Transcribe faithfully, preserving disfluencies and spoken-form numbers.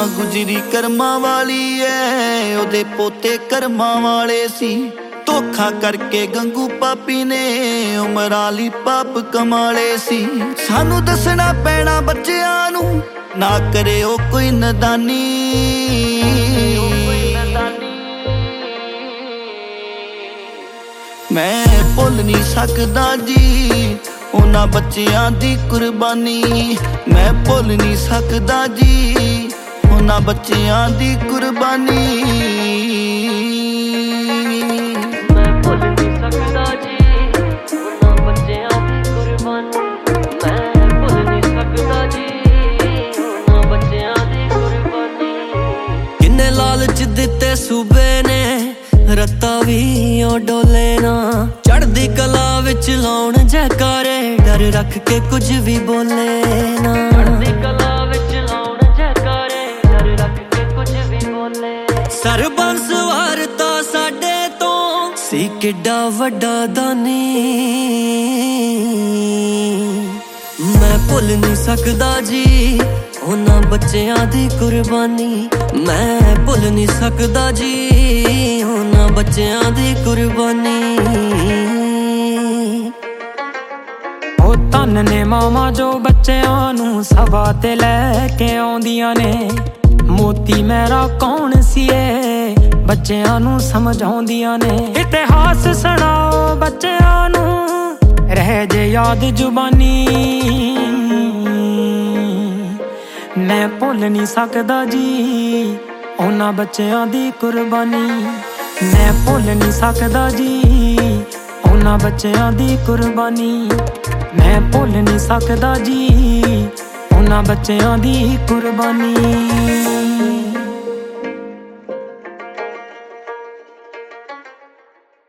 ਮਾਂ ਗੁਜਰੀ ਕਰਮਾਂ ਵਾਲੀ ਐ, ਉਹਦੇ ਪੋਤੇ ਕਰਮਾਂ ਵਾਲੇ ਸੀ। ਧੋਖਾ ਕਰਕੇ ਗੰਗੂ ਪਾਪੀ ਨੇ ਉਮਰਾਂ ਲਈ ਪਾਪ ਕਮਾਲੇ ਸੀ। ਸਾਨੂੰ ਦੱਸਣਾ ਪੈਣਾ ਬੱਚਿਆਂ ਨੂੰ ਨਾ ਕਰਿਓ ਕੋਈ ਨਦਾਨੀ। ਮੈਂ ਭੁੱਲ ਨਹੀਂ ਸਕਦਾ ਜੀ ਉਹਨਾਂ ਬੱਚਿਆਂ ਦੀ ਕੁਰਬਾਨੀ। ਮੈਂ ਭੁੱਲ ਨਹੀਂ ਸਕਦਾ ਜੀ ਉਹਨਾਂ ਬੱਚਿਆਂ ਦੀ ਕੁਰਬਾਨੀ। ਮੈਂ ਭੁੱਲ ਨਹੀਂ ਸਕਦਾ ਜੀ ਉਹਨਾਂ ਬੱਚਿਆਂ ਦੀ ਕੁਰਬਾਨੀ। ਮੈਂ ਭੁੱਲ ਨਹੀਂ ਸਕਦਾ ਜੀ ਉਹਨਾਂ ਬੱਚਿਆਂ ਦੀ ਕੁਰਬਾਨੀ। ਕਿੰਨੇ ਲਾਲਚ ਦਿੱਤੇ ਸੂਬੇ ਨੇ ਰੱਤਾ ਵੀ ਉਹ ਡੋਲੇ ਨਾ। ਚੜ੍ਹਦੀ ਕਲਾ ਵਿੱਚ ਲਾਉਣ ਜੈਕਾਰੇ ਡਰ ਰੱਖ ਕੇ ਕੁਝ ਵੀ ਬੋਲੇ ਨਾ। ਚੜ੍ਹਦੀ ਕਲਾ ਵਿੱਚ ਲਾਉਣ ਜੈਕਾਰੇ ਡਰ ਰੱਖ ਕੇ ਕੁਝ ਵੀ ਬੋਲੇ। ਸਰਬੰਸ ਵਾਰਤਾ ਸਾਡੇ ਤੋਂ ਸੀ ਕਿੱਡਾ ਵੱਡਾ ਦਾਨੀ। ਮੈਂ ਭੁੱਲ ਨਹੀਂ ਸਕਦਾ ਜੀ ਉਹਨਾਂ ਬੱਚਿਆਂ ਦੀ ਕੁਰਬਾਨੀ। ਮੈਂ ਭੁੱਲ ਨਹੀਂ ਸਕਦਾ ਜੀ ਉਹਨਾਂ ਬੱਚਿਆਂ ਦੀ ਕੁਰਬਾਨੀ। ਉਹ ਧੰਨ ਨੇ ਮਾਵਾਂ ਜੋ ਬੱਚਿਆਂ ਨੂੰ ਸਭਾ ਤੇ ਲੈ ਕੇ ਆਉਂਦੀਆਂ ਨੇ। ਮੋਤੀ ਮੇਰਾ ਕੌਣ ਸੀ ਏ ਬੱਚਿਆਂ ਨੂੰ ਸਮਝਾਉਂਦੀਆਂ ਨੇ। ਇਤਿਹਾਸ ਸੁਣਾਓ ਬੱਚਿਆਂ ਨੂੰ ਰਹਿ ਜੇ ਯਾਦ ਜ਼ੁਬਾਨੀ। ਮੈਂ ਭੁੱਲ ਨਹੀਂ ਸਕਦਾ ਜੀ ਉਹਨਾਂ ਬੱਚਿਆਂ ਦੀ ਕੁਰਬਾਨੀ। ਮੈਂ ਭੁੱਲ ਨਹੀਂ ਸਕਦਾ ਜੀ ਉਹਨਾਂ ਬੱਚਿਆਂ ਦੀ ਕੁਰਬਾਨੀ। ਮੈਂ ਭੁੱਲ ਨਹੀਂ ਸਕਦਾ ਜੀ ਉਹਨਾਂ ਬੱਚਿਆਂ ਦੀ ਕੁਰਬਾਨੀ।